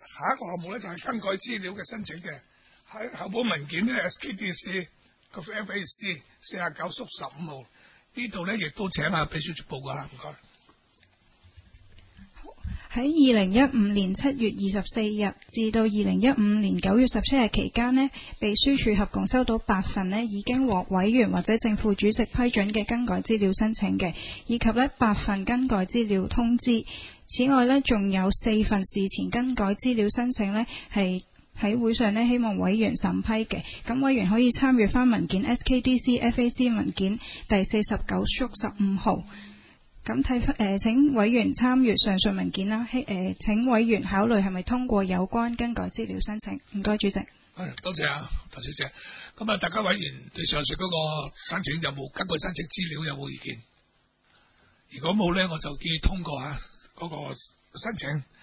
下一個項目咧就係更改資料嘅申請嘅，喺候補文件咧 SKDC 個 FAC 49/15號呢度咧，亦都請阿秘書處報告下，唔該。 喺2015年7月24日至到2015年9月17日期間呢，秘書處合共收到8份呢已經獲委員或者正副主席批准嘅更改資料申請嘅，以及呢8份更改資料通知。此外呢，仲有4份事前更改資料申請呢係喺會上呢希望委員審批嘅。咁委員可以參閱翻文件 SKDC FAC 文件第49/15號。咁請委員參閱上述文件啦。請委員考慮係咪通過有關更改資料申請。唔該，主席。 多謝啊，鄧小姐。咁啊，大家委員對上述嗰個申請有冇根據申請資料有冇意見？如果冇咧，我就建議通過嗰個申請。